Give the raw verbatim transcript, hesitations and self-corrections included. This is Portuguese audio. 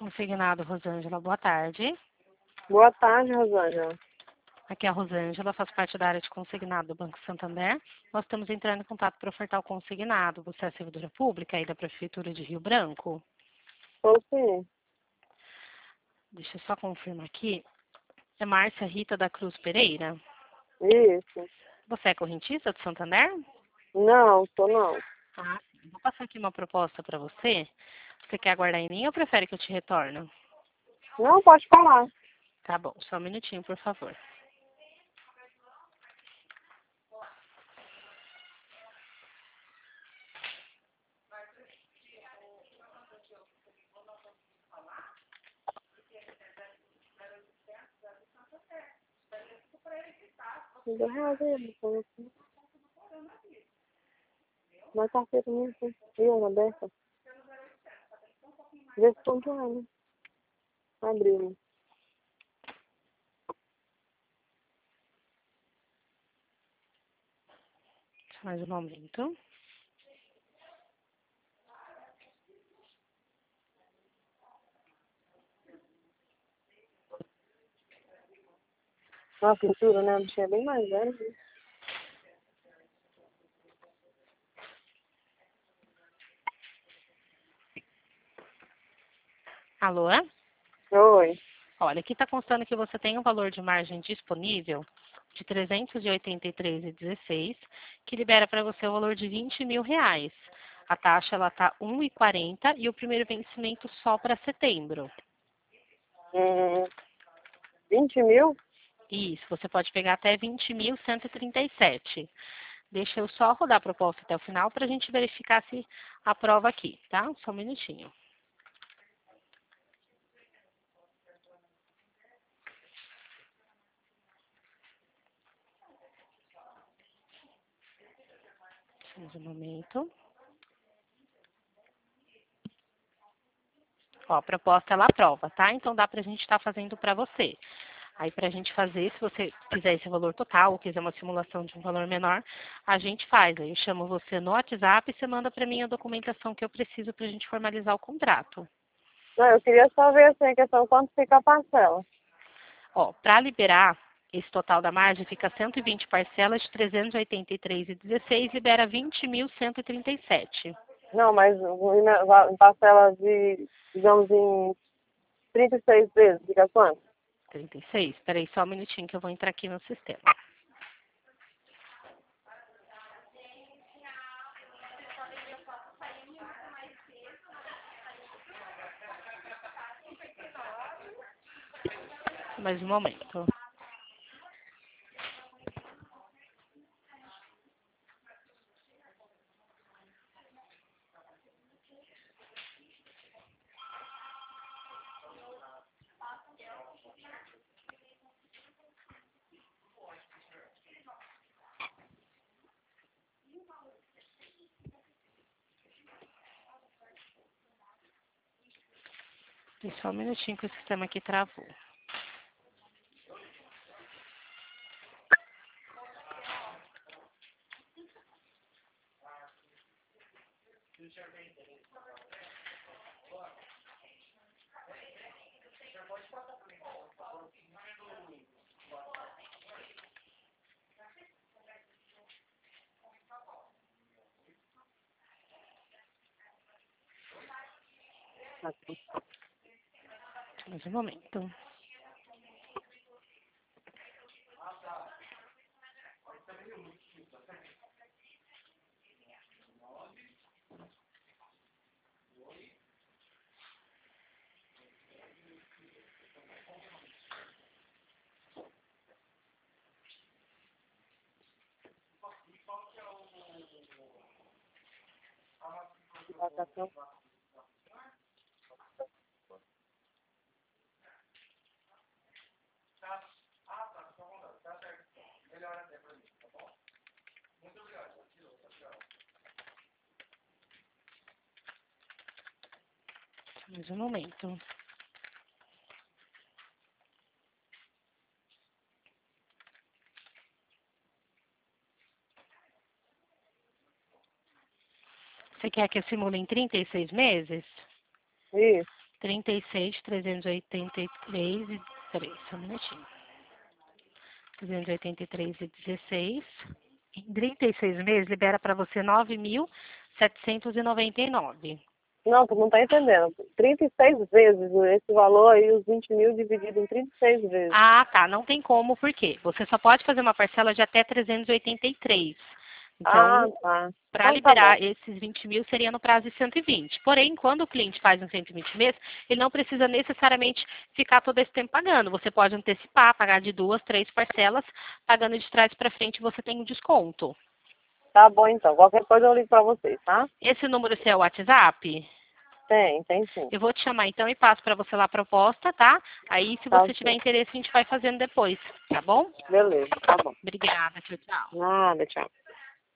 Consignado, Rosângela, boa tarde. Boa tarde, Rosângela. Aqui é a Rosângela, faço parte da área de consignado do Banco Santander. Nós estamos entrando em contato para ofertar o consignado. Você é servidora pública aí da Prefeitura de Rio Branco? Sou sim. Deixa eu só confirmar aqui. É Márcia Rita da Cruz Pereira? Isso. Você é correntista do Santander? Não, sou não. Ah, sim. Vou passar aqui uma proposta para você. Você quer aguardar em mim ou prefere que eu te retorne? Não, pode falar. Tá bom, só um minutinho, por favor. Cinco reais aí, na carteira mesmo. E ela aberta. Vê se estão doando. Abriu. Só mais um momento. A pintura, né? A bichinha é bem mais velha. Né? Alô? Oi. Olha, aqui está constando que você tem um valor de margem disponível de trezentos e oitenta e três vírgula dezesseis, que libera para você o valor de vinte mil reais. A taxa ela está um vírgula quarenta e o primeiro vencimento só para setembro. Hum, vinte mil? Isso, você pode pegar até vinte mil cento e trinta e sete. Deixa eu só rodar a proposta até o final para a gente verificar se aprova aqui, tá? Só um minutinho. Mais um momento. Ó, a proposta ela aprova, tá? Então dá pra gente estar fazendo para você. Aí pra gente fazer, se você quiser esse valor total ou quiser uma simulação de um valor menor, a gente faz. Aí eu chamo você no WhatsApp e você manda para mim a documentação que eu preciso pra gente formalizar o contrato. Não, eu queria só ver assim, a questão quanto fica a parcela. Ó, para liberar esse total da margem, fica cento e vinte parcelas de trezentos e oitenta e três vírgula dezesseis, libera vinte mil cento e trinta e sete. Não, mas em parcela de, digamos, em trinta e seis vezes, fica quanto? trinta e seis? Espera aí só um minutinho que eu vou entrar aqui no sistema. Mais um momento. Tem só um minutinho que o sistema aqui travou. Mais um momento. Embarcação. Mais um momento. Você quer que eu simule em trinta e seis meses? Isso. trinta e seis, trezentos e oitenta e três e... Peraí, só um minutinho. trezentos e oitenta e três e dezesseis. Em trinta e seis meses, libera para você nove mil setecentos e noventa e nove. Não, tu não tá entendendo. trinta e seis vezes esse valor aí, os vinte mil dividido em trinta e seis vezes. Ah, tá. Não tem como, por quê? Você só pode fazer uma parcela de até trezentos e oitenta e três. Então, Ah, tá. para Então, liberar tá bom. esses vinte mil seria no prazo de cento e vinte. Porém, quando o cliente faz em cento e vinte meses, ele não precisa necessariamente ficar todo esse tempo pagando. Você pode antecipar, pagar de duas, três parcelas, pagando de trás para frente você tem um desconto. Tá bom, então. Qualquer coisa eu ligo pra vocês, tá? Esse número seu é o WhatsApp? Tem, tem sim. Eu vou te chamar então e passo para você lá a proposta, tá? Aí, se Tá você tiver ok. interesse, a gente vai fazendo depois, tá bom? Beleza, tá bom. Obrigada, tchau, tchau. Nada, tchau.